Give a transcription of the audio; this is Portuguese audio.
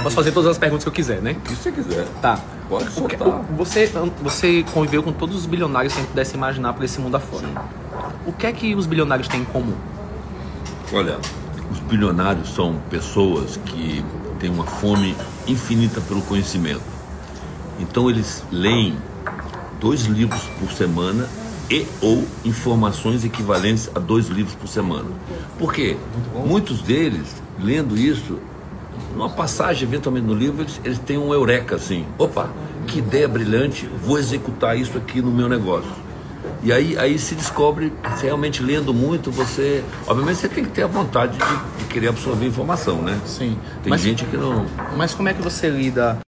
Posso fazer todas as perguntas que eu quiser, né? O que você quiser. Tá. Pode soltar. Você conviveu com todos os bilionários que a gente pudesse imaginar por esse mundo afora. O que é que os bilionários têm em comum? Olha, os bilionários são pessoas que têm uma fome infinita pelo conhecimento. Então eles leem 2 livros por semana e ou informações equivalentes a 2 livros por semana. Por quê? Muitos deles, lendo isso, numa passagem eventualmente no livro, eles têm um eureka assim. Opa, que ideia brilhante, vou executar isso aqui no meu negócio. E aí se descobre, se realmente lendo muito, você... Obviamente você tem que ter a vontade de querer absorver informação, né? Sim. Tem gente que não... Mas como é que você lida